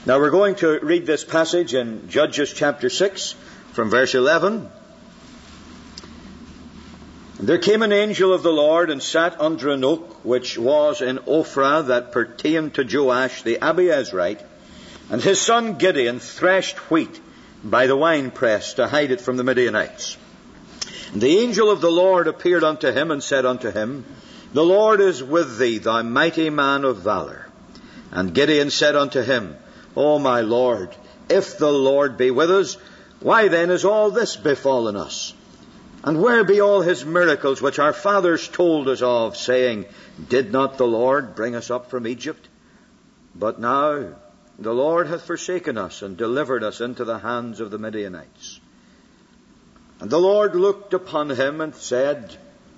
Now we're going to read this passage in Judges chapter 6 from verse 11. There came an angel of the Lord and sat under an oak which was in Ophrah that pertained to Joash the Abiezrite, and his son Gideon threshed wheat by the winepress to hide it from the Midianites. And the angel of the Lord appeared unto him and said unto him, The Lord is with thee, thou mighty man of valor. And Gideon said unto him, O my Lord, if the Lord be with us, why then is all this befallen us? And where be all his miracles which our fathers told us of, saying, Did not the Lord bring us up from Egypt? But now the Lord hath forsaken us and delivered us into the hands of the Midianites. And the Lord looked upon him and said,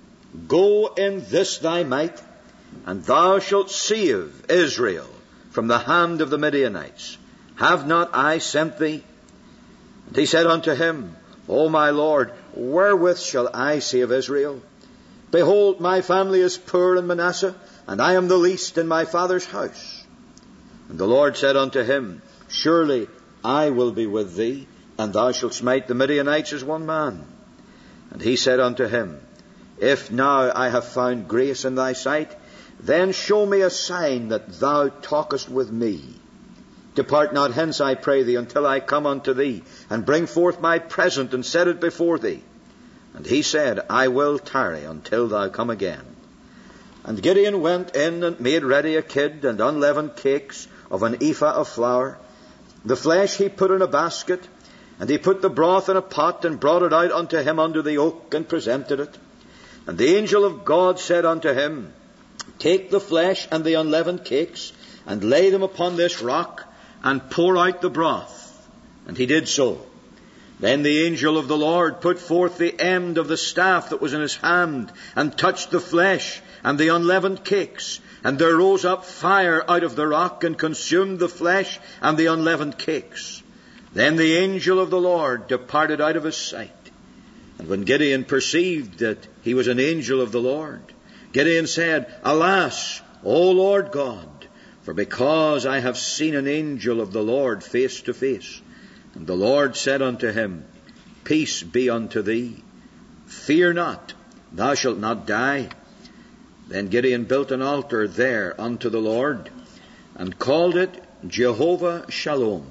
Go in this thy might, and thou shalt save Israel from the hand of the Midianites. Have not I sent thee? And he said unto him, O my Lord, wherewith shall I save Israel? Behold, my family is poor in Manasseh, and I am the least in my father's house. And the Lord said unto him, Surely I will be with thee, and thou shalt smite the Midianites as one man. And he said unto him, If now I have found grace in thy sight, then show me a sign that thou talkest with me. Depart not hence, I pray thee, until I come unto thee, and bring forth my present, and set it before thee. And he said, I will tarry until thou come again. And Gideon went in and made ready a kid and unleavened cakes of an ephah of flour. The flesh he put in a basket, and he put the broth in a pot, and brought it out unto him under the oak, and presented it. And the angel of God said unto him, Take the flesh and the unleavened cakes, and lay them upon this rock, and pour out the broth. And he did so. Then the angel of the Lord put forth the end of the staff that was in his hand, and touched the flesh and the unleavened cakes. And there rose up fire out of the rock, and consumed the flesh and the unleavened cakes. Then the angel of the Lord departed out of his sight. And when Gideon perceived that he was an angel of the Lord, Gideon said, Alas, O Lord God, for because I have seen an angel of the Lord face to face. And the Lord said unto him, Peace be unto thee. Fear not, thou shalt not die. Then Gideon built an altar there unto the Lord, and called it Jehovah Shalom.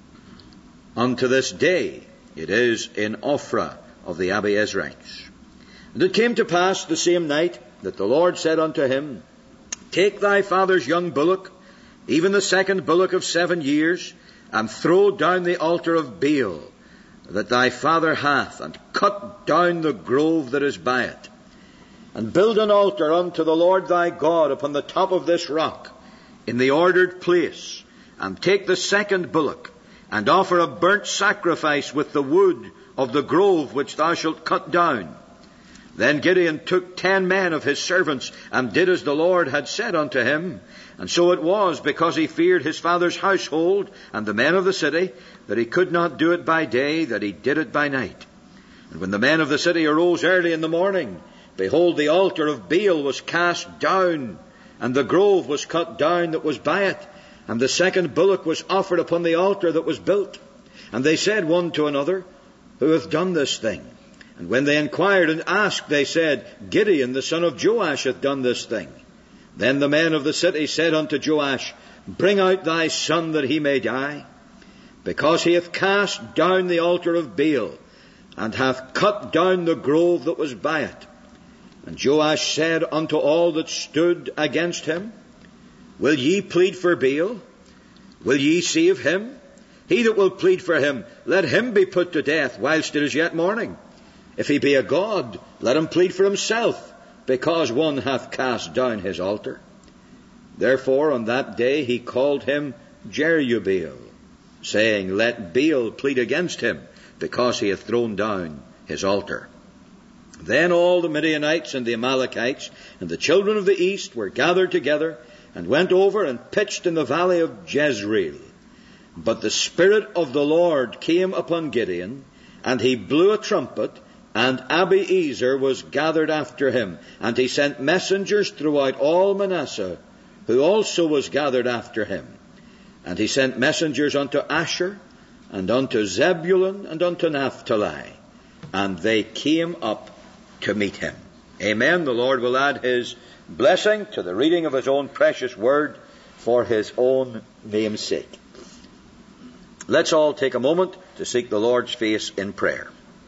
Unto this day it is in Ophrah of the Abiezrites. And it came to pass the same night that the Lord said unto him, Take thy father's young bullock, even the second bullock of 7 years, and throw down the altar of Baal that thy father hath, and cut down the grove that is by it. And build an altar unto the Lord thy God upon the top of this rock, in the ordered place. And take the second bullock, and offer a burnt sacrifice with the wood of the grove which thou shalt cut down. Then Gideon took 10 men of his servants, and did as the Lord had said unto him. And so it was, because he feared his father's household and the men of the city, that he could not do it by day, that he did it by night. And when the men of the city arose early in the morning, behold, the altar of Baal was cast down, and the grove was cut down that was by it, and the second bullock was offered upon the altar that was built. And they said one to another, Who hath done this thing? And when they inquired and asked, they said, Gideon the son of Joash hath done this thing. Then the men of the city said unto Joash, Bring out thy son that he may die, because he hath cast down the altar of Baal, and hath cut down the grove that was by it. And Joash said unto all that stood against him, Will ye plead for Baal? Will ye save him? He that will plead for him, let him be put to death whilst it is yet morning. If he be a god, let him plead for himself, because one hath cast down his altar. Therefore on that day he called him Jerubbaal, saying, Let Baal plead against him, because he hath thrown down his altar. Then all the Midianites and the Amalekites and the children of the east were gathered together, and went over and pitched in the valley of Jezreel. But the Spirit of the Lord came upon Gideon, and he blew a trumpet, and Abiezer was gathered after him. And he sent messengers throughout all Manasseh, who also was gathered after him. And he sent messengers unto Asher, and unto Zebulun, and unto Naphtali, and they came up to meet him. Amen. The Lord will add his blessing to the reading of his own precious word for his own name's sake. Let's all take a moment to seek the Lord's face in prayer.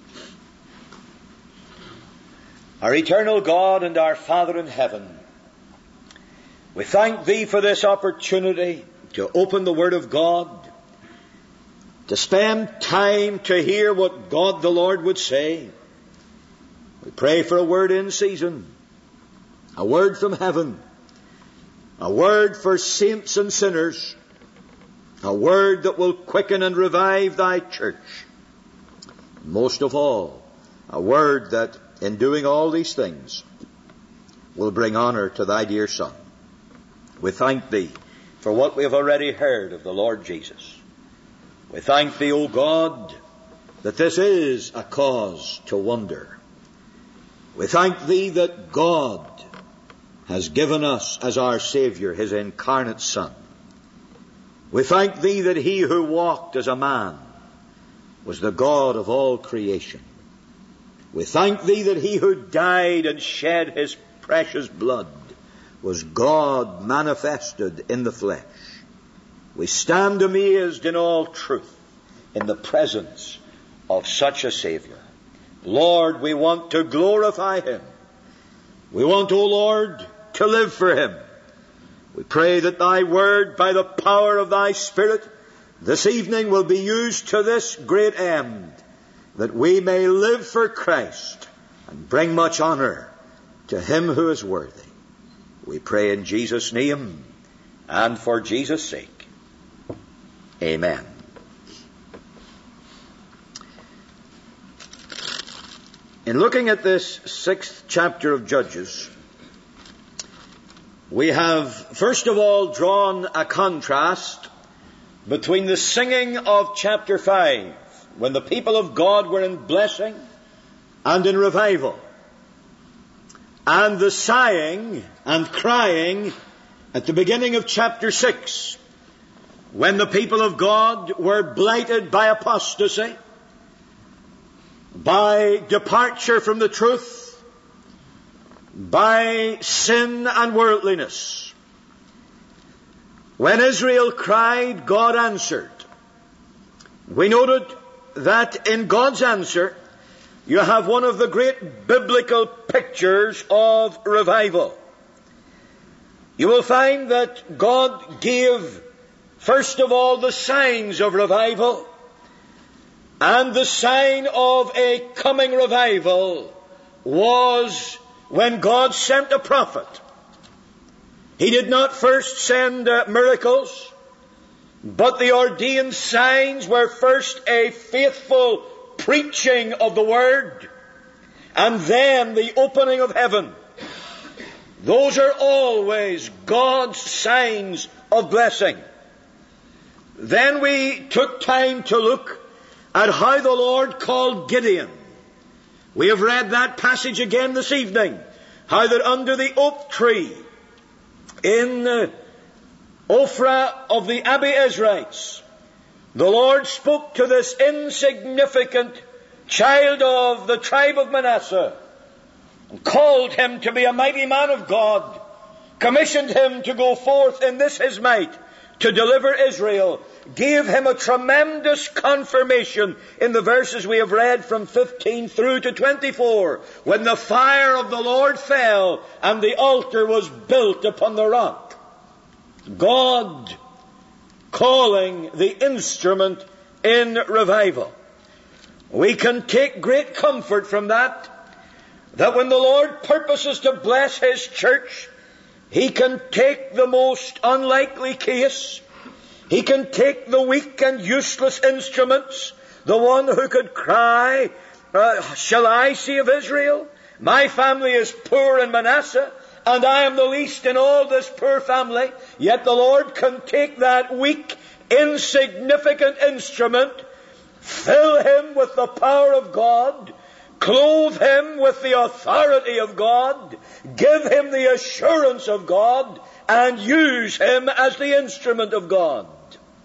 Our eternal God and our Father in heaven, we thank Thee for this opportunity to open the Word of God, to spend time to hear what God the Lord would say. We pray for a word in season, a word from heaven, a word for saints and sinners, a word that will quicken and revive Thy church. Most of all, a word that, in doing all these things, will bring honor to Thy dear Son. We thank Thee for what we have already heard of the Lord Jesus. We thank Thee, O God, that this is a cause to wonder. We thank Thee that God has given us as our Saviour His incarnate Son. We thank Thee that He who walked as a man was the God of all creation. We thank Thee that He who died and shed His precious blood was God manifested in the flesh. We stand amazed in all truth in the presence of such a Saviour. Lord, we want to glorify Him. We want, O Lord, to live for Him. We pray that Thy word, by the power of Thy Spirit, this evening will be used to this great end, that we may live for Christ and bring much honor to Him who is worthy. We pray in Jesus' name and for Jesus' sake. Amen. In looking at this 6th chapter of Judges, we have first of all drawn a contrast between the singing of chapter 5, when the people of God were in blessing and in revival, and the sighing and crying at the beginning of chapter 6, when the people of God were blighted by apostasy, by departure from the truth, by sin and worldliness. When Israel cried, God answered. We noted that in God's answer, you have one of the great biblical pictures of revival. You will find that God gave, first of all, the signs of revival, and the sign of a coming revival was when God sent a prophet. He did not first send miracles, but the ordained signs were first a faithful preaching of the Word, and then the opening of heaven. Those are always God's signs of blessing. Then we took time to look at how the Lord called Gideon. We have read that passage again this evening, how that under the oak tree in Ophrah of the Abiezrites, the Lord spoke to this insignificant child of the tribe of Manasseh and called him to be a mighty man of God, commissioned him to go forth in this his might to deliver Israel, gave him a tremendous confirmation in the verses we have read from 15 through to 24, when the fire of the Lord fell and the altar was built upon the rock. God calling the instrument in revival. We can take great comfort from that when the Lord purposes to bless His church, He can take the most unlikely case. He can take the weak and useless instruments, the one who could cry, shall I say of Israel, my family is poor in Manasseh, and I am the least in all this poor family. Yet the Lord can take that weak, insignificant instrument, fill him with the power of God, clothe him with the authority of God, give him the assurance of God, and use him as the instrument of God.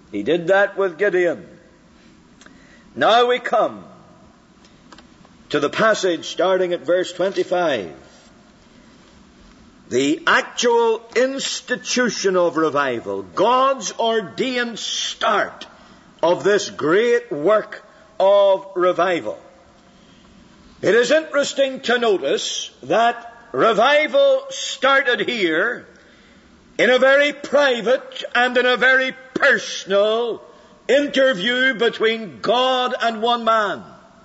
He did that with Gideon. Now we come to the passage starting at verse 25. The actual institution of revival, God's ordained start of this great work of revival. It is interesting to notice that revival started here in a very private and in a very personal interview between God and one man.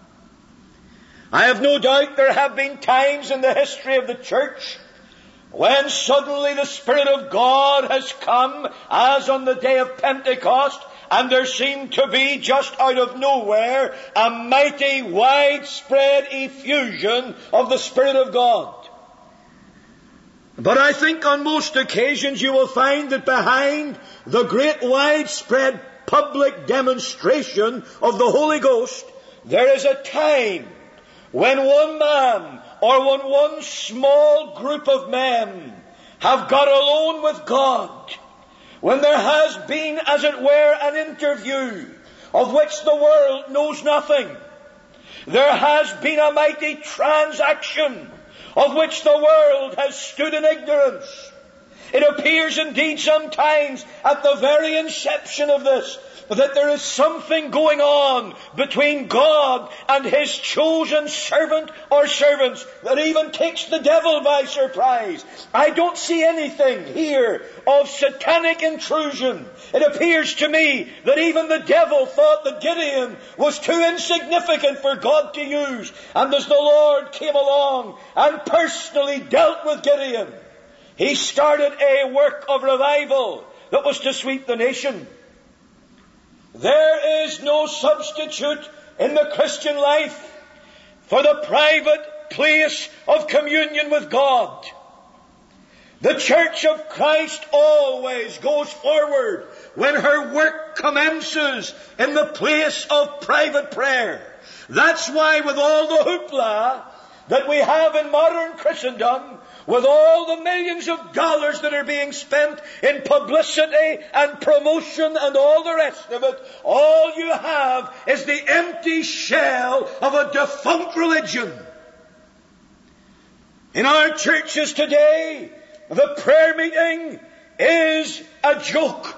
I have no doubt there have been times in the history of the church when suddenly the Spirit of God has come, as on the day of Pentecost, and there seemed to be, just out of nowhere, a mighty, widespread effusion of the Spirit of God. But I think on most occasions you will find that behind the great, widespread public demonstration of the Holy Ghost, there is a time when one man or when one small group of men have got alone with God, when there has been, as it were, an interview of which the world knows nothing. There has been a mighty transaction of which the world has stood in ignorance. It appears indeed sometimes at the very inception of this that there is something going on between God and His chosen servant or servants that even takes the devil by surprise. I don't see anything here of satanic intrusion. It appears to me that even the devil thought that Gideon was too insignificant for God to use. And as the Lord came along and personally dealt with Gideon, He started a work of revival that was to sweep the nation. There is no substitute in the Christian life for the private place of communion with God. The Church of Christ always goes forward when her work commences in the place of private prayer. That's why with all the hoopla that we have in modern Christendom, with all the millions of dollars that are being spent in publicity and promotion and all the rest of it, all you have is the empty shell of a defunct religion. In our churches today, the prayer meeting is a joke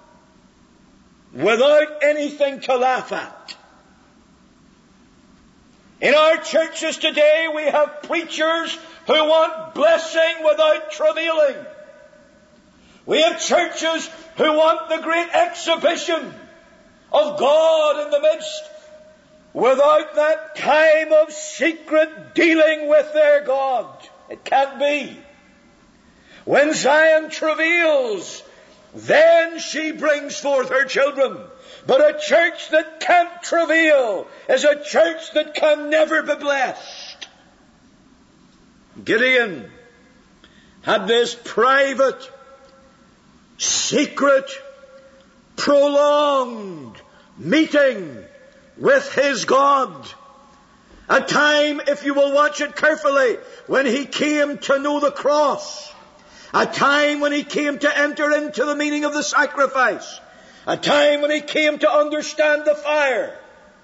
without anything to laugh at. In our churches today, we have preachers who want blessing without travailing. We have churches who want the great exhibition of God in the midst without that time of secret dealing with their God. It can't be. When Zion travails, then she brings forth her children. But a church that can't travail is a church that can never be blessed. Gideon had this private, secret, prolonged meeting with his God. A time, if you will watch it carefully, when he came to know the cross. A time when he came to enter into the meaning of the sacrifice. A time when he came to understand the fire.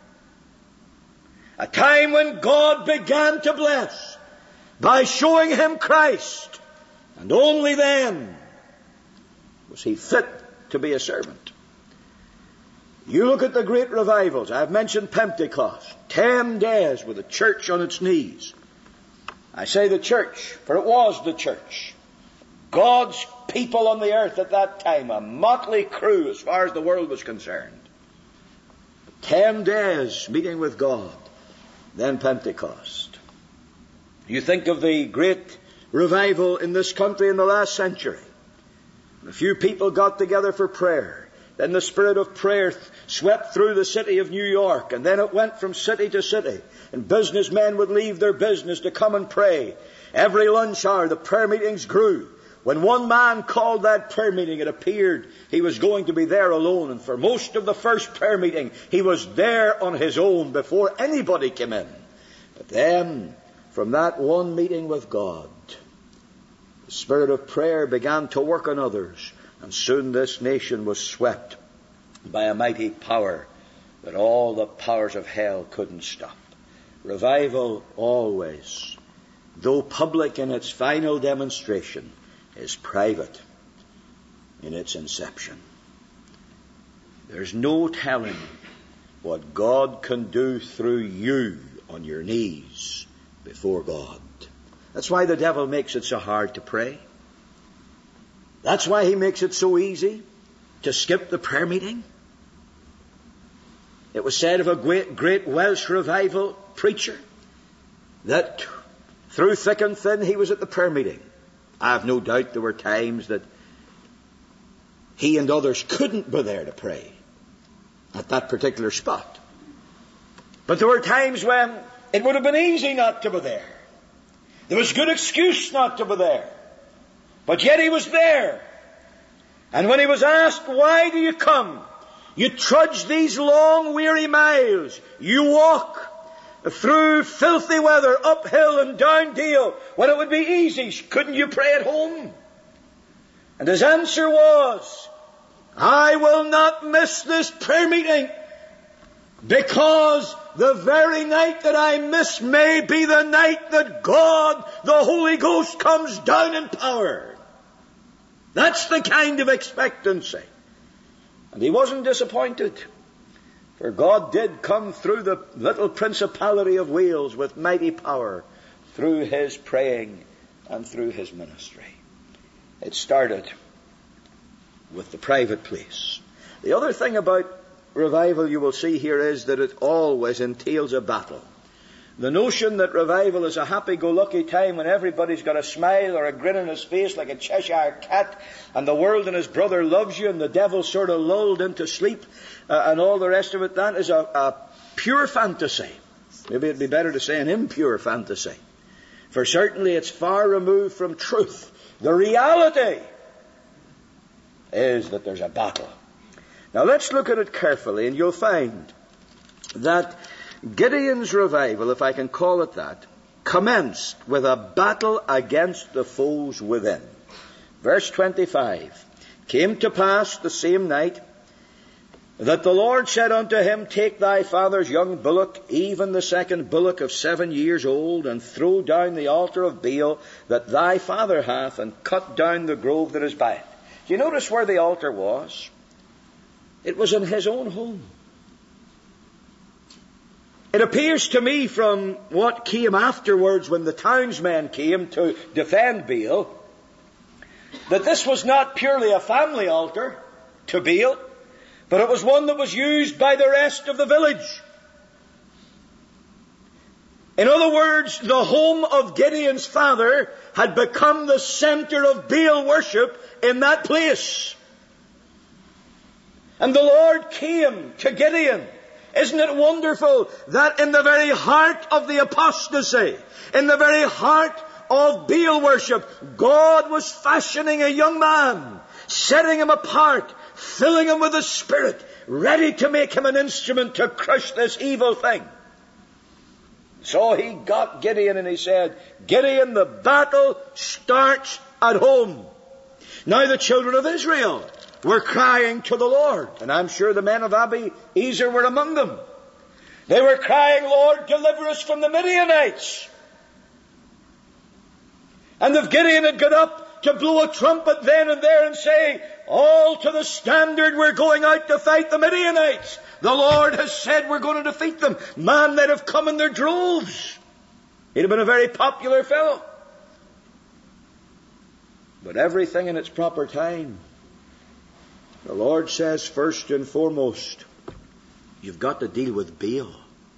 A time when God began to bless by showing him Christ. And only then was he fit to be a servant. You look at the great revivals. I've mentioned Pentecost. 10 days with the church on its knees. I say the church, for it was the church. God's people on the earth at that time, a motley crew as far as the world was concerned. 10 days meeting with God, then Pentecost. You think of the great revival in this country in the last century. A few people got together for prayer. Then the spirit of prayer swept through the city of New York, and then it went from city to city. And businessmen would leave their business to come and pray. Every lunch hour the prayer meetings grew. When one man called that prayer meeting, it appeared he was going to be there alone. And for most of the first prayer meeting, he was there on his own before anybody came in. But then, from that one meeting with God, the spirit of prayer began to work on others. And soon this nation was swept by a mighty power that all the powers of hell couldn't stop. Revival always, though public in its final demonstration, is private in its inception. There's no telling what God can do through you on your knees before God. That's why the devil makes it so hard to pray. That's why he makes it so easy to skip the prayer meeting. It was said of a great Welsh revival preacher that through thick and thin he was at the prayer meeting. I have no doubt there were times that he and others couldn't be there to pray at that particular spot. But there were times when it would have been easy not to be there. There was good excuse not to be there. But yet he was there. And when he was asked, why do you come? You trudge these long, weary miles. You walk through filthy weather, uphill and down dale, when it would be easy. Couldn't you pray at home? And his answer was, I will not miss this prayer meeting, because the very night that I miss may be the night that God, the Holy Ghost, comes down in power. That's the kind of expectancy. And he wasn't disappointed, for God did come through the little principality of Wales with mighty power through his praying and through his ministry. It started with the private place. The other thing about revival you will see here is that it always entails a battle. The notion that revival is a happy-go-lucky time when everybody's got a smile or a grin on his face like a Cheshire cat, and the world and his brother loves you, and the devil's sort of lulled into sleep, and all the rest of it, that is a pure fantasy. Maybe it'd be better to say an impure fantasy. For certainly it's far removed from truth. The reality is that there's a battle. Now let's look at it carefully, and you'll find that Gideon's revival, if I can call it that, commenced with a battle against the foes within. Verse 25, came to pass the same night that the Lord said unto him, take thy father's young bullock, even the second bullock of 7 years old, and throw down the altar of Baal that thy father hath, and cut down the grove that is by it. Do you notice where the altar was? It was in his own home. It appears to me from what came afterwards when the townsmen came to defend Baal, that this was not purely a family altar to Baal, but it was one that was used by the rest of the village. In other words, the home of Gideon's father had become the center of Baal worship in that place. And the Lord came to Gideon. Isn't it wonderful that in the very heart of the apostasy, in the very heart of Baal worship, God was fashioning a young man, setting him apart, filling him with the Spirit, ready to make him an instrument to crush this evil thing. So he got Gideon and he said, Gideon, the battle starts at home. Now the children of Israel were crying to the Lord. And I'm sure the men of Abiezer were among them. They were crying, Lord, deliver us from the Midianites. And if Gideon had got up to blow a trumpet then and there and say, all to the standard, we're going out to fight the Midianites. The Lord has said we're going to defeat them. Man, they'd have come in their droves. He'd have been a very popular fellow. But everything in its proper time. The Lord says, first and foremost, you've got to deal with Baal.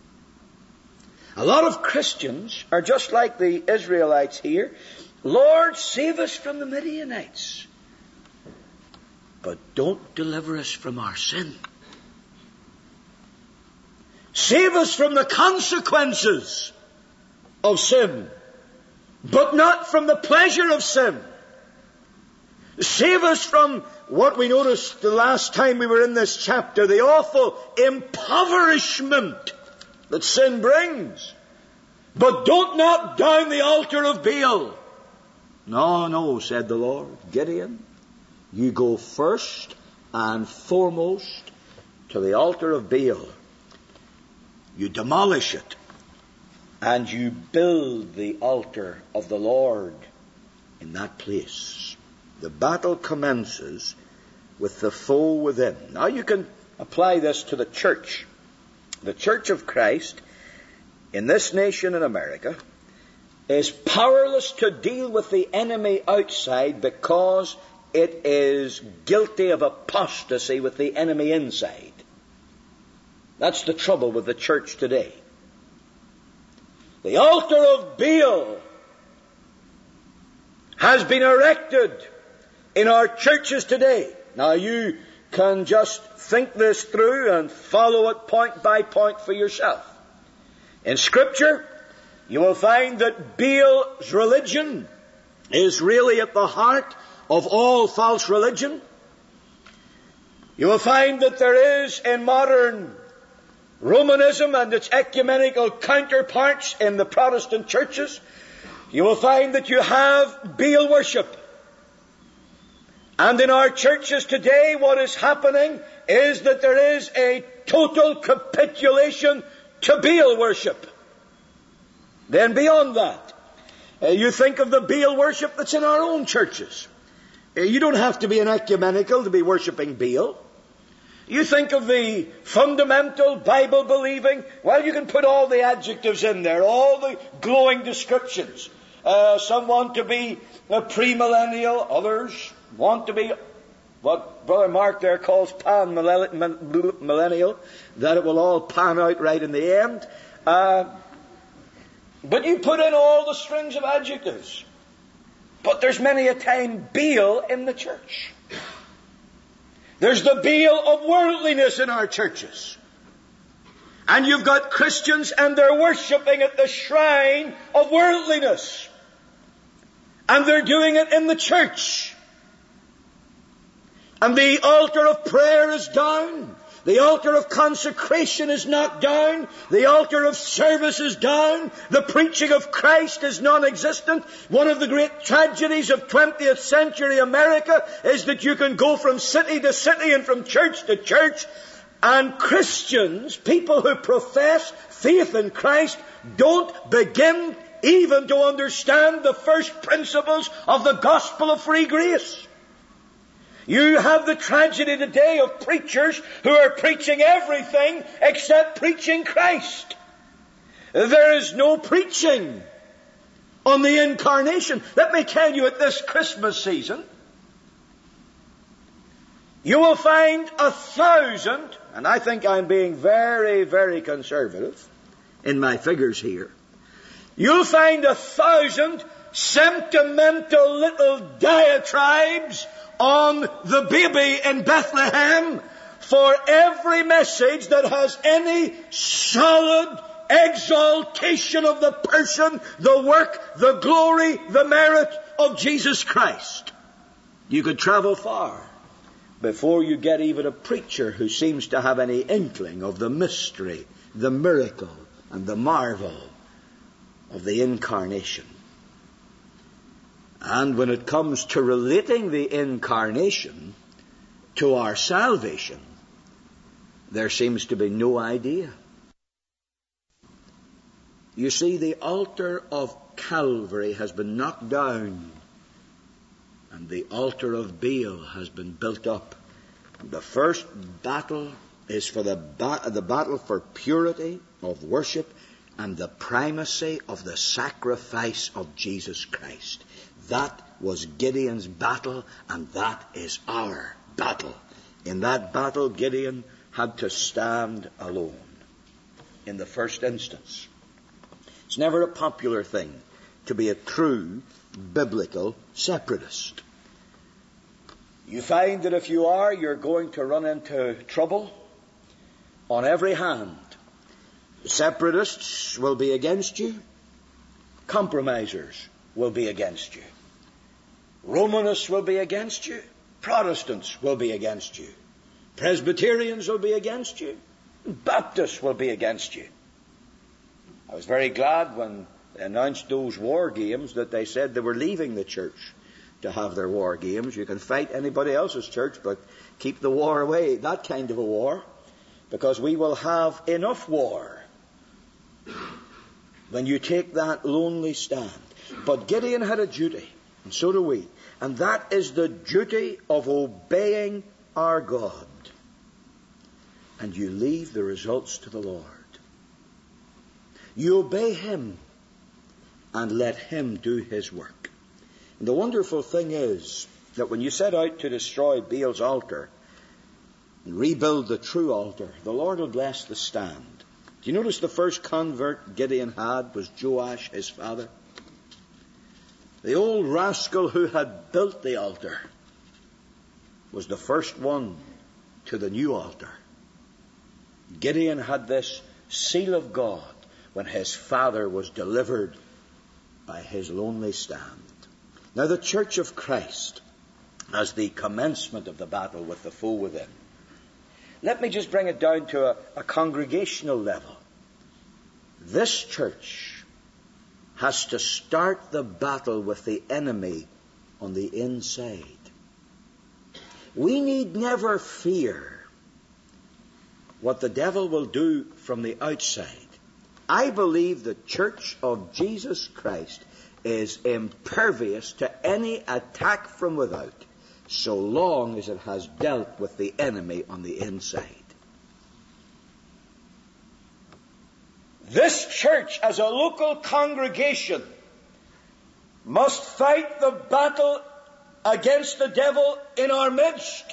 A lot of Christians are just like the Israelites here. Lord, save us from the Midianites. But don't deliver us from our sin. Save us from the consequences of sin, but not from the pleasure of sin. Save us from what we noticed the last time we were in this chapter, the awful impoverishment that sin brings. But don't knock down the altar of Baal. No, no, said the Lord. Gideon, you go first and foremost to the altar of Baal, you demolish it, and you build the altar of the Lord in that place. The battle commences with the foe within. Now you can apply this to the church. The Church of Christ in this nation in America is powerless to deal with the enemy outside because it is guilty of apostasy with the enemy inside. That's the trouble with the church today. The altar of Baal has been erected in our churches today. Now you can just think this through and follow it point by point for yourself. In Scripture, you will find that Baal's religion is really at the heart of all false religion. You will find that there is in modern Romanism and its ecumenical counterparts in the Protestant churches, you will find that you have Baal worship. And in our churches today, what is happening is that there is a total capitulation to Baal worship. Then beyond that, you think of the Baal worship that's in our own churches. You don't have to be an ecumenical to be worshipping Baal. You think of the fundamental Bible-believing, well, you can put all the adjectives in there, all the glowing descriptions. Some want to be a premillennial, others want to be what Brother Mark there calls pan-millennial, that it will all pan out right in the end. But you put in all the strings of adjectives. But there's many a time Baal in the church. There's the Baal of worldliness in our churches. And you've got Christians and they're worshipping at the shrine of worldliness. And they're doing it in the church. And the altar of prayer is down. The altar of consecration is knocked down. The altar of service is down. The preaching of Christ is non-existent. One of the great tragedies of 20th century America is that you can go from city to city and from church to church, and Christians, people who profess faith in Christ, don't begin even to understand the first principles of the gospel of free grace. You have the tragedy today of preachers who are preaching everything except preaching Christ. There is no preaching on the incarnation. Let me tell you, at this Christmas season, you will find 1,000, and I think I'm being very, very conservative in my figures here, you'll find 1,000 sentimental little diatribes on the baby in Bethlehem for every message that has any solid exaltation of the person, the work, the glory, the merit of Jesus Christ. You could travel far before you get even a preacher who seems to have any inkling of the mystery, the miracle, and the marvel of the incarnation. And when it comes to relating the incarnation to our salvation, there seems to be no idea. You see, the altar of Calvary has been knocked down, and the altar of Baal has been built up. And the first battle is for the battle for purity of worship and the primacy of the sacrifice of Jesus Christ. That was Gideon's battle, and that is our battle. In that battle, Gideon had to stand alone in the first instance. It's never a popular thing to be a true biblical separatist. You find that if you are, you're going to run into trouble on every hand. Separatists will be against you. Compromisers will be against you. Romanists will be against you. Protestants will be against you. Presbyterians will be against you. Baptists will be against you. I was very glad when they announced those war games that they said they were leaving the church to have their war games. You can fight anybody else's church, but keep the war away. That kind of a war. because we will have enough war when you take that lonely stand. But Gideon had a duty, and so do we. And that is the duty of obeying our God. And you leave the results to the Lord. You obey Him and let Him do His work. And the wonderful thing is that when you set out to destroy Baal's altar and rebuild the true altar, the Lord will bless the stand. Do you notice the first convert Gideon had was Joash, his father? The old rascal who had built the altar was the first one to the new altar. Gideon had this seal of God when his father was delivered by his lonely stand. Now the Church of Christ, as the commencement of the battle with the foe within, let me just bring it down to a congregational level. This church has to start the battle with the enemy on the inside. We need never fear what the devil will do from the outside. I believe the Church of Jesus Christ is impervious to any attack from without, so long as it has dealt with the enemy on the inside. This church, as a local congregation, must fight the battle against the devil in our midst.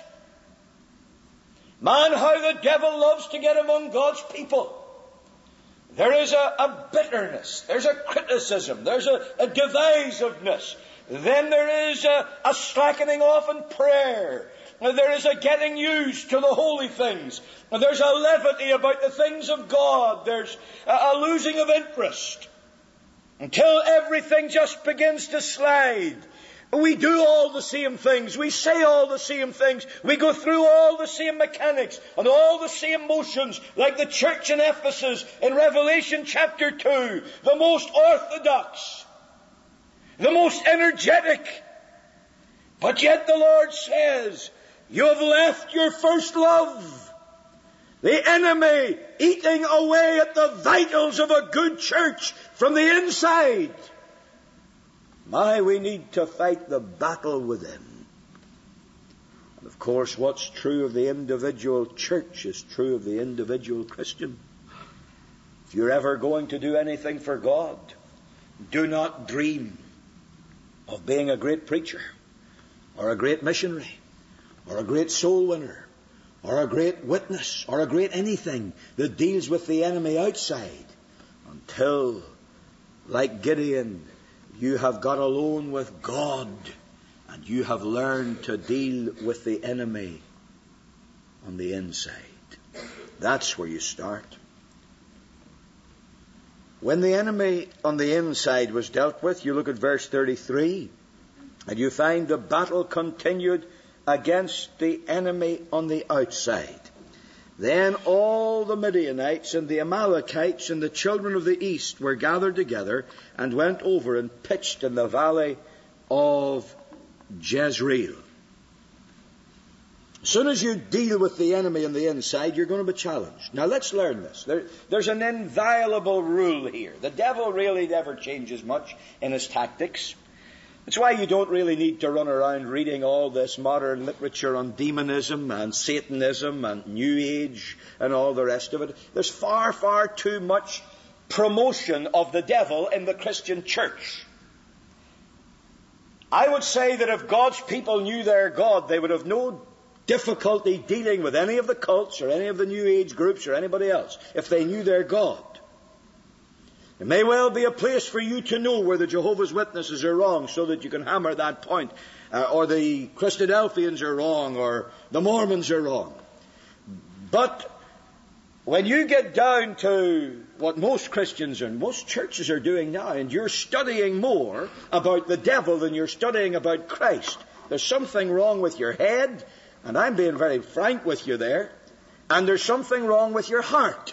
Man, how the devil loves to get among God's people. There is a bitterness, there's a criticism, there's a divisiveness. Then there is a slackening off in prayer. There is a getting used to the holy things. There's a levity about the things of God. There's a losing of interest. Until everything just begins to slide. We do all the same things. We say all the same things. We go through all the same mechanics and all the same motions, like the church in Ephesus in Revelation chapter 2. The most orthodox, the most energetic. But yet the Lord says, you have left your first love. The enemy eating away at the vitals of a good church from the inside. My, we need to fight the battle within. And of course, what's true of the individual church is true of the individual Christian. If you're ever going to do anything for God, do not dream of being a great preacher, or a great missionary, or a great soul winner, or a great witness, or a great anything that deals with the enemy outside, until, like Gideon, you have got alone with God and you have learned to deal with the enemy on the inside. That's where you start. When the enemy on the inside was dealt with, you look at verse 33, and you find the battle continued against the enemy on the outside. Then all the Midianites and the Amalekites and the children of the east were gathered together and went over and pitched in the valley of Jezreel. As soon as you deal with the enemy on the inside, you're going to be challenged. Now let's learn this. There's an inviolable rule here. The devil really never changes much in his tactics. That's why you don't really need to run around reading all this modern literature on demonism and Satanism and New Age and all the rest of it. There's far, far too much promotion of the devil in the Christian church. I would say that if God's people knew their God, they would have no difficulty dealing with any of the cults or any of the New Age groups or anybody else if they knew their God. It may well be a place for you to know where the Jehovah's Witnesses are wrong so that you can hammer that point. Or the Christadelphians are wrong, or the Mormons are wrong. But when you get down to what most Christians and most churches are doing now, and you're studying more about the devil than you're studying about Christ, there's something wrong with your head, and I'm being very frank with you there, and there's something wrong with your heart.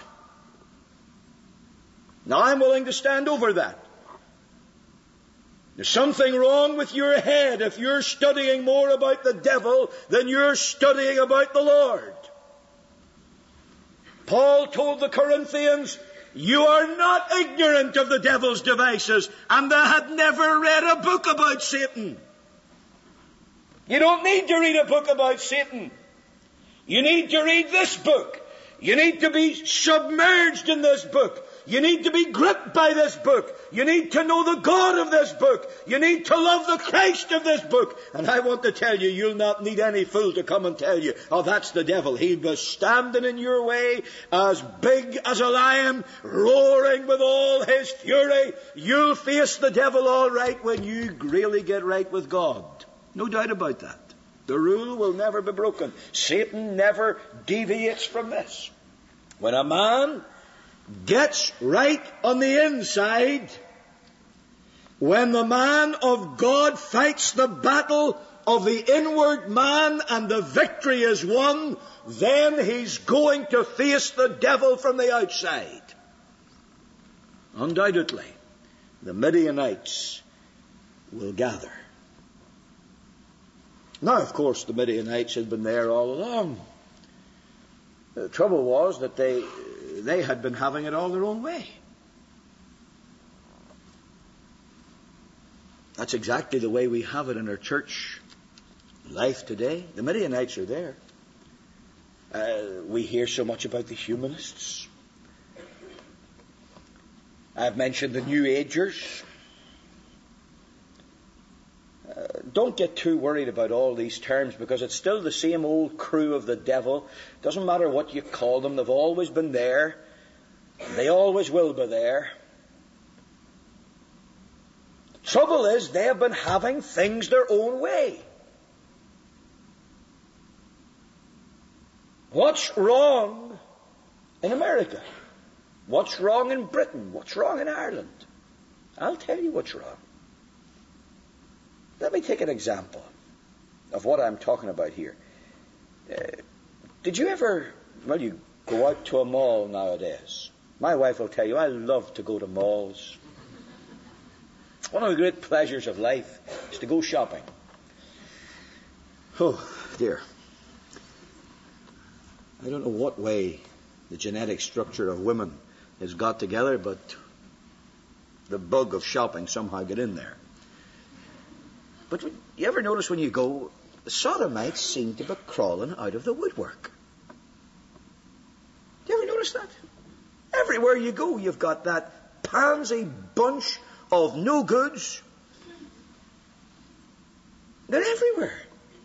Now, I'm willing to stand over that. There's something wrong with your head if you're studying more about the devil than you're studying about the Lord. Paul told the Corinthians, you are not ignorant of the devil's devices, and they had never read a book about Satan. You don't need to read a book about Satan. You need to read this book. You need to be submerged in this book. You need to be gripped by this book. You need to know the God of this book. You need to love the Christ of this book. And I want to tell you, you'll not need any fool to come and tell you, oh, that's the devil. He was standing in your way, as big as a lion, roaring with all his fury. You'll face the devil all right when you really get right with God. No doubt about that. The rule will never be broken. Satan never deviates from this. When a man gets right on the inside, when the man of God fights the battle of the inward man and the victory is won, then he's going to face the devil from the outside. Undoubtedly, the Midianites will gather. Now, of course, the Midianites had been there all along. The trouble was that they had been having it all their own way. That's exactly the way we have it in our church life today. The Midianites are there. We hear so much about the humanists. I've mentioned the New Agers. Don't get too worried about all these terms, because it's still the same old crew of the devil. Doesn't matter what you call them, they've always been there. They always will be there. Trouble is, they have been having things their own way. What's wrong in America? What's wrong in Britain? What's wrong in Ireland? I'll tell you what's wrong. Let me take an example of what I'm talking about here. Did you ever, you go out to a mall nowadays. My wife will tell you, I love to go to malls. One of the great pleasures of life is to go shopping. Oh, dear. I don't know what way the genetic structure of women has got together, but the bug of shopping somehow got in there. But you ever notice when you go, the sodomites seem to be crawling out of the woodwork? Do you ever notice that? Everywhere you go, you've got that pansy bunch of no goods. They're everywhere.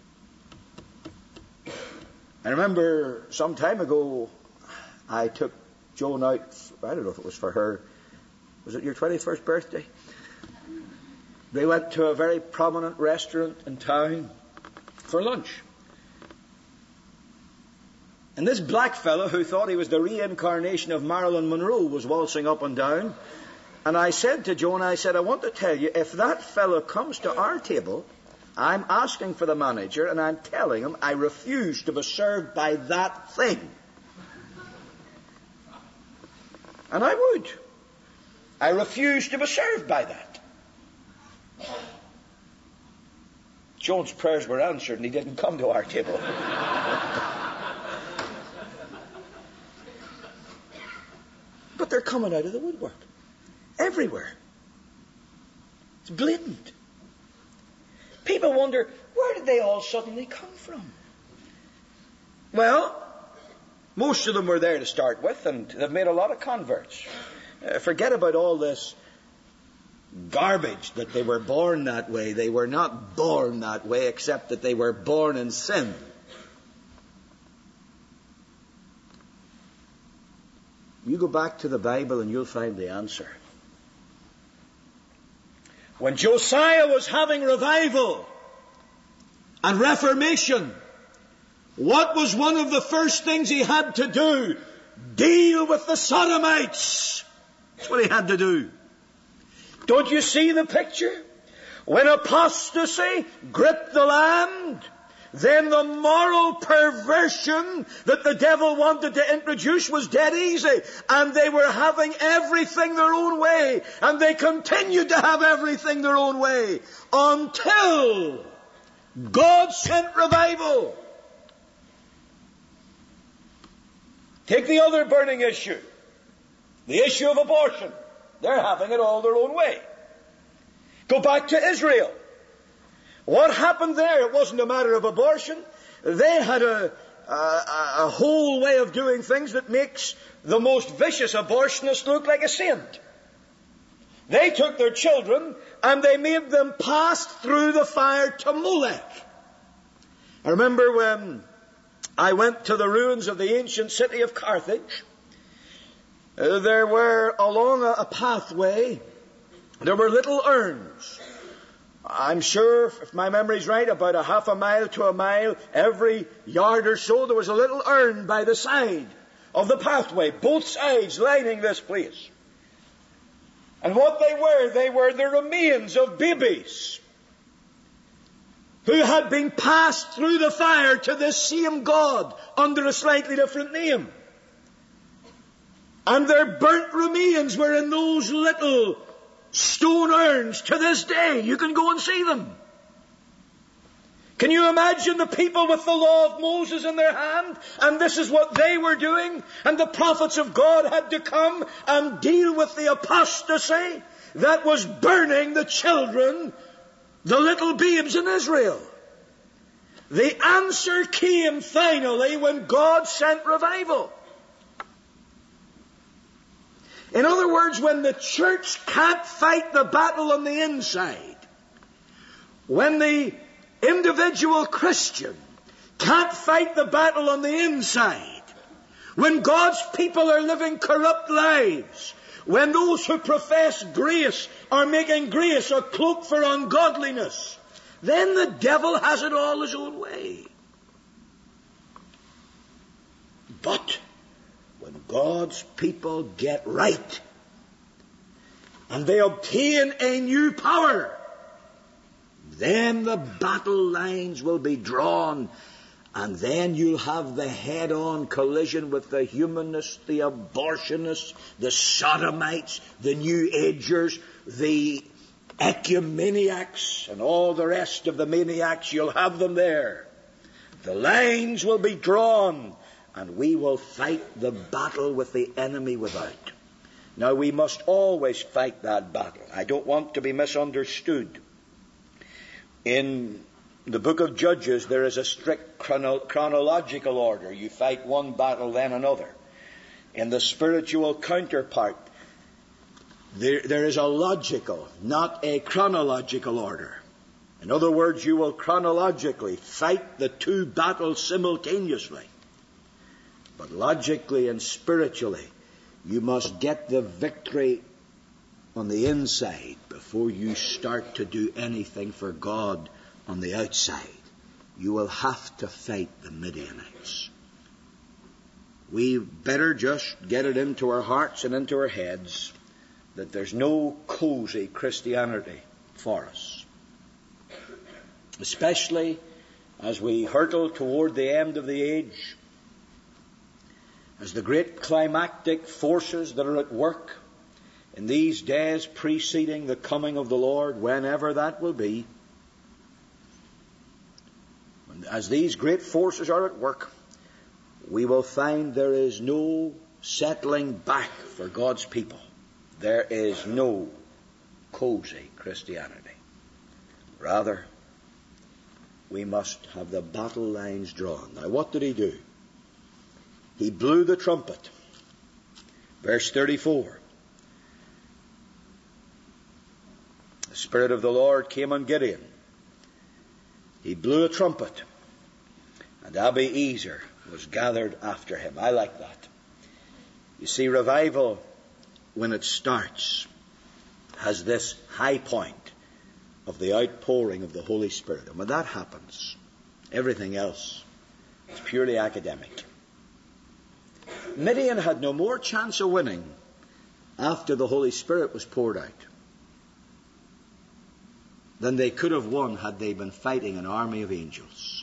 I remember some time ago, I took Joan out, I don't know if it was for her, was it your 21st birthday? They went to a very prominent restaurant in town for lunch. And this black fellow, who thought he was the reincarnation of Marilyn Monroe, was waltzing up and down. And I said to Joan, I want to tell you, if that fellow comes to our table, I'm asking for the manager and I'm telling him I refuse to be served by that thing. And I would. I refuse to be served by that. Joan's prayers were answered and he didn't come to our table. But they're coming out of the woodwork. Everywhere. It's blatant. People wonder, where did they all suddenly come from? Well, most of them were there to start with, and they've made a lot of converts. Forget about all this garbage that they were born that way. They were not born that way, except that they were born in sin. You go back to the Bible and you'll find the answer. When Josiah was having revival and reformation, what was one of the first things he had to do? Deal with the Sodomites. That's what he had to do. Don't you see the picture? When apostasy gripped the land, then the moral perversion that the devil wanted to introduce was dead easy. And they were having everything their own way. And they continued to have everything their own way. Until God sent revival. Take the other burning issue, the issue of abortion. They're having it all their own way. Go back to Israel. What happened there? It wasn't a matter of abortion. They had a whole way of doing things that makes the most vicious abortionist look like a saint. They took their children and they made them pass through the fire to Molech. I remember when I went to the ruins of the ancient city of Carthage, there were along a pathway, there were little urns. I'm sure, if my memory's right, about a half a mile to a mile, every yard or so, there was a little urn by the side of the pathway, both sides lining this place. And what they were the remains of babies who had been passed through the fire to this same God under a slightly different name. And their burnt remains were in those little stone urns to this day. You can go and see them. Can you imagine the people with the law of Moses in their hand? And this is what they were doing. And the prophets of God had to come and deal with the apostasy that was burning the children, the little babes in Israel. The answer came finally when God sent revival. In other words, when the church can't fight the battle on the inside, when the individual Christian can't fight the battle on the inside, when God's people are living corrupt lives, when those who profess grace are making grace a cloak for ungodliness, then the devil has it all his own way. But when God's people get right and they obtain a new power, then the battle lines will be drawn, and then you'll have the head-on collision with the humanists, the abortionists, the sodomites, the New Agers, the ecumeniacs, and all the rest of the maniacs. You'll have them there. The lines will be drawn, and we will fight the battle with the enemy without. Now, we must always fight that battle. I don't want to be misunderstood. In the book of Judges, there is a strict chronological order. You fight one battle, then another. In the spiritual counterpart, there is a logical, not a chronological order. In other words, you will chronologically fight the two battles simultaneously. But logically and spiritually, you must get the victory on the inside before you start to do anything for God on the outside. You will have to fight the Midianites. We better just get it into our hearts and into our heads that there's no cozy Christianity for us. Especially as we hurtle toward the end of the age, as the great climactic forces that are at work in these days preceding the coming of the Lord, whenever that will be, as these great forces are at work, we will find there is no settling back for God's people. There is no cozy Christianity. Rather, we must have the battle lines drawn. Now, what did he do? He blew the trumpet. Verse 34. The Spirit of the Lord came on Gideon. He blew a trumpet, and Abiezer was gathered after him. I like that. You see, revival, when it starts, has this high point of the outpouring of the Holy Spirit. And when that happens, everything else is purely academic. Midian had no more chance of winning after the Holy Spirit was poured out than they could have won had they been fighting an army of angels.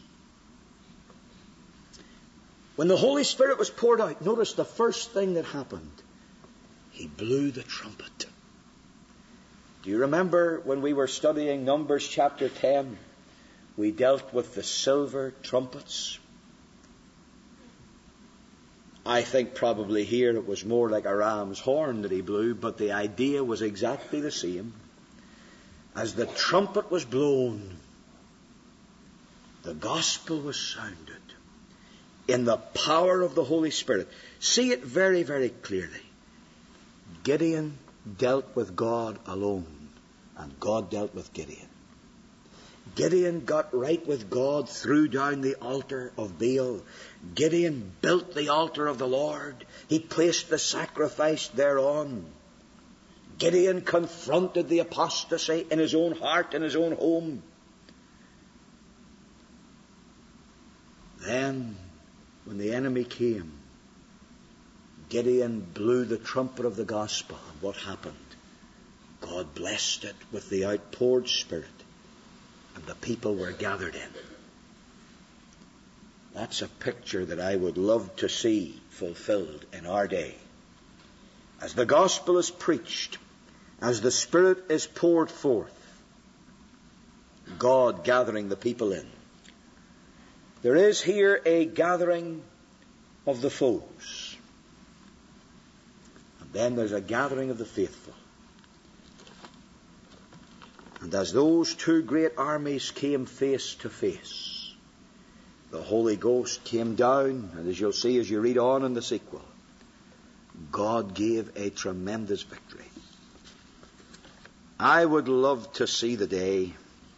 When the Holy Spirit was poured out, notice the first thing that happened. He blew the trumpet. Do you remember when we were studying Numbers chapter 10, we dealt with the silver trumpets? I think probably here it was more like a ram's horn that he blew, but the idea was exactly the same. As the trumpet was blown, the gospel was sounded in the power of the Holy Spirit. See it very, very clearly. Gideon dealt with God alone, and God dealt with Gideon. Gideon got right with God, threw down the altar of Baal. Gideon built the altar of the Lord. He placed the sacrifice thereon. Gideon confronted the apostasy in his own heart, in his own home. Then, when the enemy came, Gideon blew the trumpet of the gospel. And what happened? God blessed it with the outpoured Spirit, and the people were gathered in. That's a picture that I would love to see fulfilled in our day. As the gospel is preached, as the Spirit is poured forth, God gathering the people in. There is here a gathering of the foes. And then there's a gathering of the faithful. And as those two great armies came face to face, the Holy Ghost came down, and as you'll see as you read on in the sequel, God gave a tremendous victory. I would love to see the day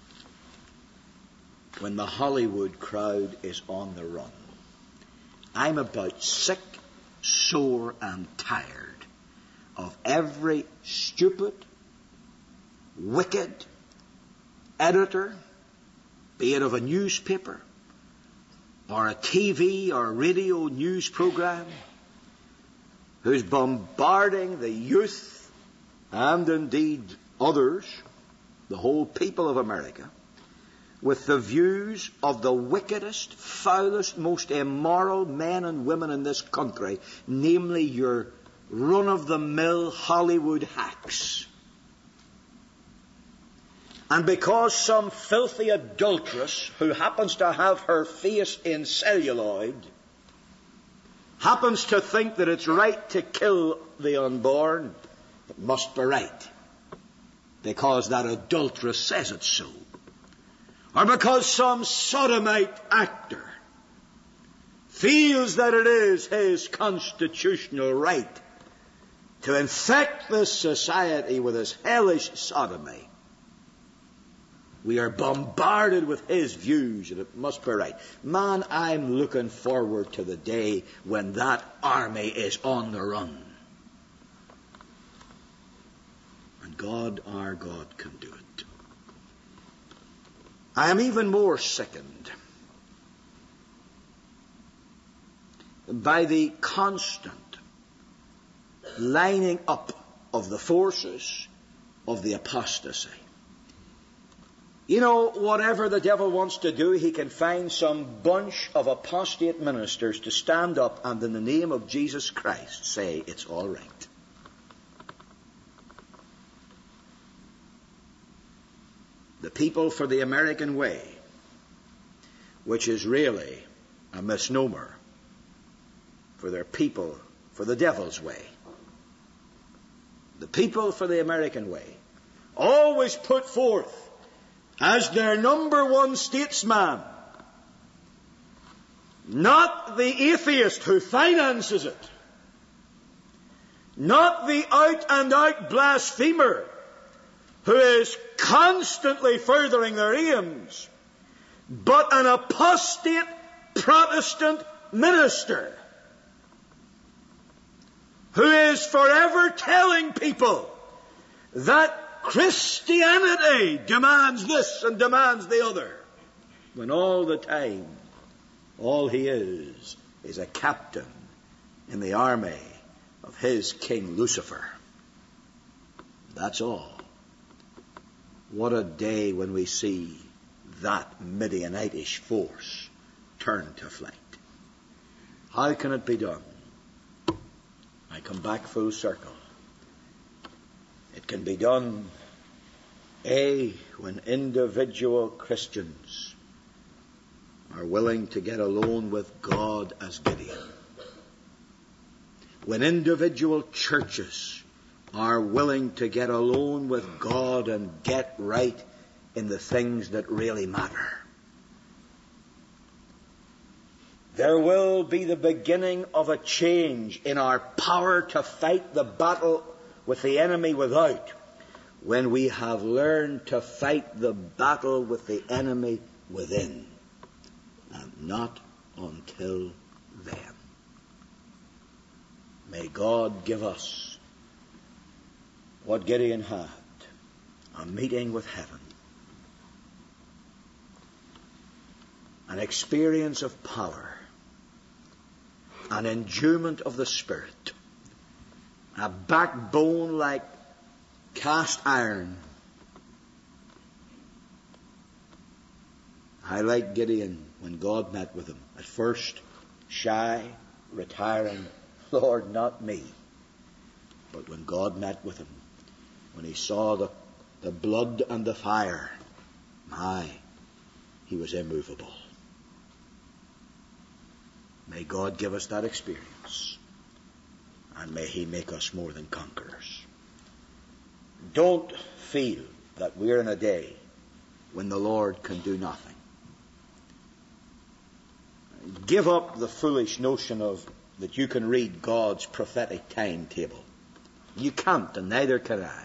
when the Hollywood crowd is on the run. I'm about sick, sore, and tired of every stupid, wicked editor, be it of a newspaper or a TV or radio news program, who's bombarding the youth and indeed others, the whole people of America, with the views of the wickedest, foulest, most immoral men and women in this country, namely your run-of-the-mill Hollywood hacks. And because some filthy adulteress who happens to have her face in celluloid happens to think that it's right to kill the unborn, it must be right, because that adulteress says it so. Or because some sodomite actor feels that it is his constitutional right to infect this society with his hellish sodomy, we are bombarded with his views and it must be right. Man, I'm looking forward to the day when that army is on the run. And God, our God, can do it. I am even more sickened by the constant lining up of the forces of the apostasy. You know, whatever the devil wants to do, he can find some bunch of apostate ministers to stand up and in the name of Jesus Christ say it's all right. The people for the American way, which is really a misnomer for their people for the devil's way. The people for the American way always put forth as their number one statesman not the atheist who finances it, not the out-and-out blasphemer who is constantly furthering their aims, but an apostate Protestant minister who is forever telling people that Christianity demands this and demands the other, when all the time, all he is a captain in the army of his King Lucifer. That's all. What a day when we see that Midianitish force turn to flight. How can it be done? I come back full circle. It can be done, when individual Christians are willing to get alone with God as Gideon when individual churches are willing to get alone with God and get right in the things that really matter. There will be the beginning of a change in our power to fight the battle with the enemy without, when we have learned to fight the battle with the enemy within, and not until then. May God give us what Gideon had, a meeting with heaven, an experience of power, an endowment of the Spirit, a backbone like cast iron. I like Gideon when God met with him. At first, shy, retiring, Lord, not me. But when God met with him, when he saw the blood and the fire, he was immovable. May God give us that experience, and may he make us more than conquerors. Don't feel that we're in a day when the Lord can do nothing. Give up the foolish notion that you can read God's prophetic timetable. You can't, and neither can I.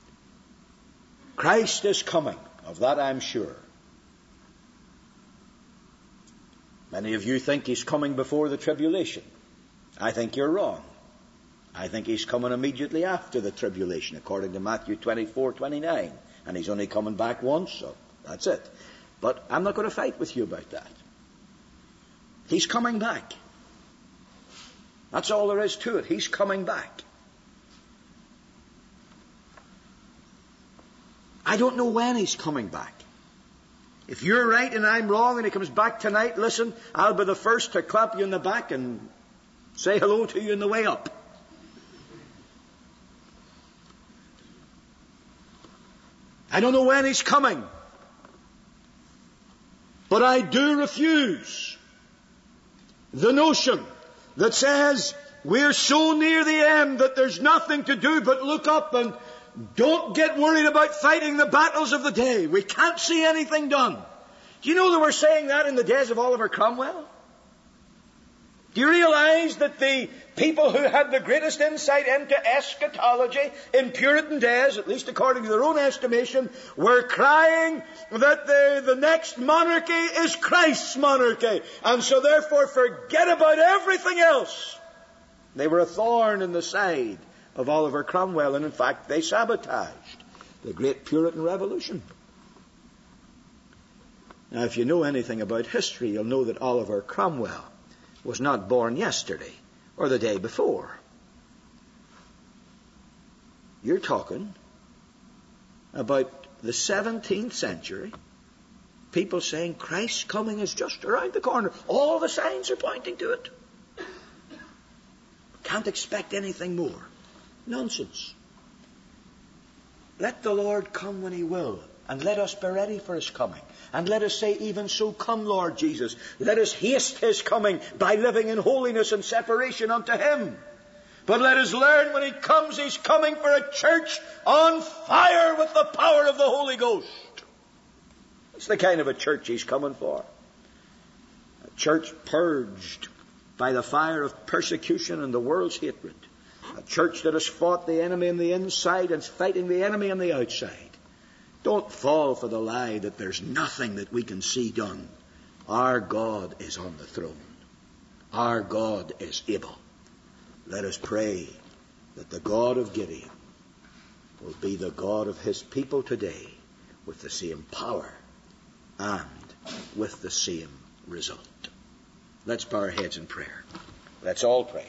Christ is coming, of that I'm sure. Many of you think he's coming before the tribulation. I think you're wrong. I think he's coming immediately after the tribulation, according to Matthew 24:29. And he's only coming back once, so that's it. But I'm not going to fight with you about that. He's coming back. That's all there is to it. He's coming back. I don't know when he's coming back. If you're right and I'm wrong and he comes back tonight, listen, I'll be the first to clap you in the back and say hello to you on the way up. I don't know when he's coming. But I do refuse the notion that says we're so near the end that there's nothing to do but look up and don't get worried about fighting the battles of the day. We can't see anything done. Do you know they were saying that in the days of Oliver Cromwell? Do you realize that the people who had the greatest insight into eschatology in Puritan days, at least according to their own estimation, were crying that the next monarchy is Christ's monarchy, and so therefore forget about everything else? They were a thorn in the side of Oliver Cromwell, and in fact they sabotaged the great Puritan revolution. Now, if you know anything about history, you'll know that Oliver Cromwell was not born yesterday or the day before. You're talking about the 17th century, people saying Christ's coming is just around the corner. All the signs are pointing to it. Can't expect anything more. Nonsense. Let the Lord come when he will, and let us be ready for his coming. And let us say, even so, come, Lord Jesus. Let us haste his coming by living in holiness and separation unto him. But let us learn when he comes, he's coming for a church on fire with the power of the Holy Ghost. That's the kind of a church he's coming for. A church purged by the fire of persecution and the world's hatred. A church that has fought the enemy on the inside and is fighting the enemy on the outside. Don't fall for the lie that there's nothing that we can see done. Our God is on the throne. Our God is able. Let us pray that the God of Gideon will be the God of his people today with the same power and with the same result. Let's bow our heads in prayer. Let's all pray.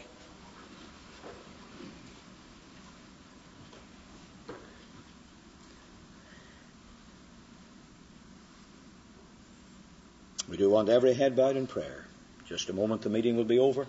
We do want every head bowed in prayer. Just a moment, the meeting will be over.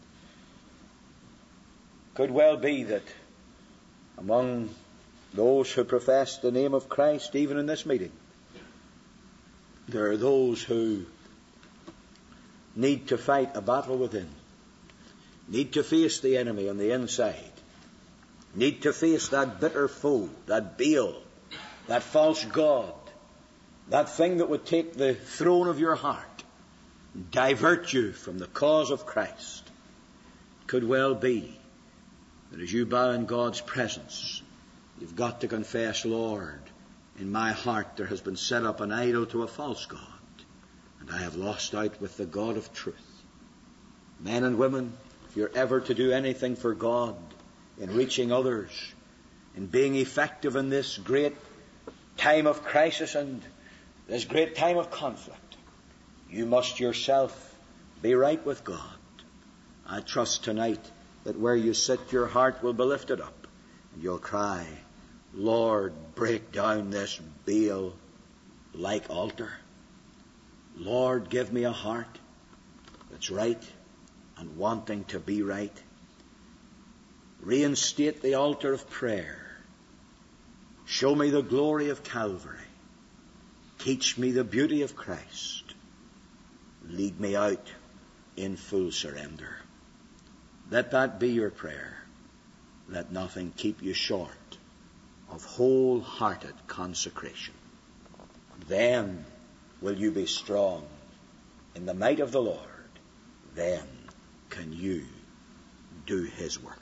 Could well be that among those who profess the name of Christ, even in this meeting, there are those who need to fight a battle within. need to face the enemy on the inside, need to face that bitter foe, that Baal, that false god, that thing that would take the throne of your heart, divert you from the cause of Christ, could well be that as you bow in God's presence, you've got to confess, Lord, in my heart there has been set up an idol to a false god, and I have lost out with the God of truth. Men and women, if you're ever to do anything for God, in reaching others, in being effective in this great time of crisis and this great time of conflict, you must yourself be right with God. I trust tonight that where you sit, your heart will be lifted up, and you'll cry, Lord, break down this Baal-like altar. Lord, give me a heart that's right and wanting to be right. Reinstate the altar of prayer. Show me the glory of Calvary. Teach me the beauty of Christ. Lead me out in full surrender. Let that be your prayer. Let nothing keep you short of wholehearted consecration. Then will you be strong in the might of the Lord. Then can you do His work.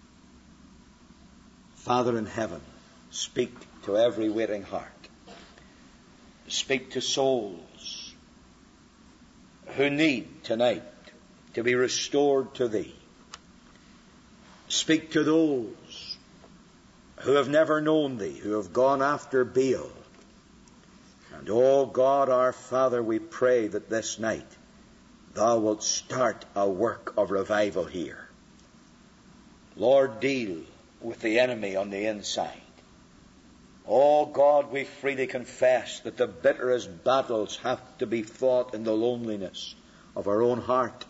Father in heaven, speak to every waiting heart. Speak to souls who need tonight to be restored to Thee. Speak to those who have never known Thee, who have gone after Baal. And, O God our Father, we pray that this night Thou wilt start a work of revival here. Lord, deal with the enemy on the inside. Oh God, we freely confess that the bitterest battles have to be fought in the loneliness of our own heart.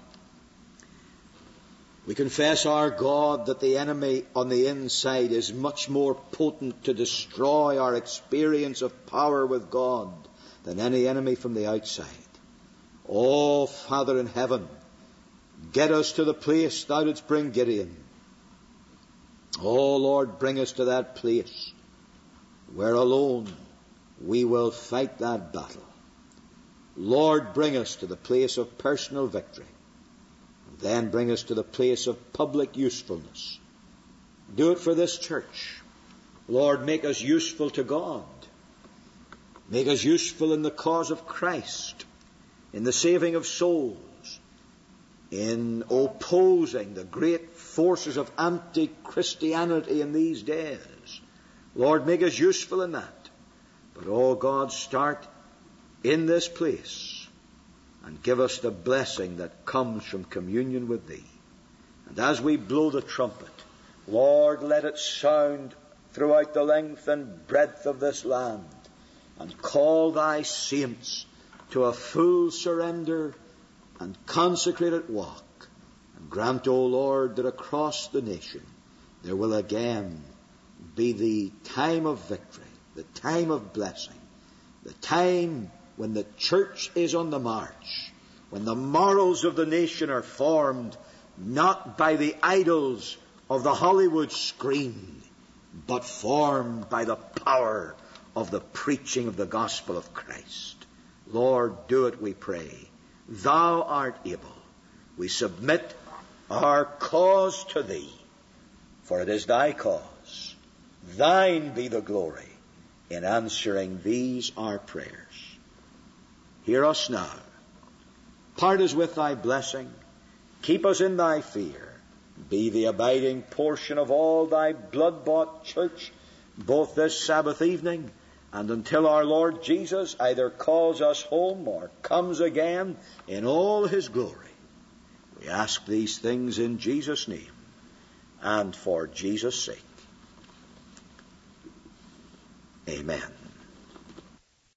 We confess, our God, that the enemy on the inside is much more potent to destroy our experience of power with God than any enemy from the outside. Oh, Father in heaven, get us to the place Thou didst bring Gideon. Oh, Lord, bring us to that place where alone we will fight that battle. Lord, bring us to the place of personal victory. Then bring us to the place of public usefulness. Do it for this church. Lord, make us useful to God. Make us useful in the cause of Christ, in the saving of souls, in opposing the great forces of anti-Christianity in these days. Lord, make us useful in that. But, oh God, start in this place and give us the blessing that comes from communion with Thee. And as we blow the trumpet, Lord, let it sound throughout the length and breadth of this land, and call Thy saints to a full surrender and consecrated walk. And grant, O Lord, that across the nation there will again be the time of victory, the time of blessing, the time when the church is on the march, when the morals of the nation are formed not by the idols of the Hollywood screen, but formed by the power of the preaching of the gospel of Christ. Lord, do it, we pray. Thou art able. We submit our cause to Thee, for it is Thy cause. Thine be the glory in answering these our prayers. Hear us now. Part us with Thy blessing. Keep us in Thy fear. Be the abiding portion of all Thy blood-bought church, both this Sabbath evening and until our Lord Jesus either calls us home or comes again in all His glory. We ask these things in Jesus' name and for Jesus' sake. Amen.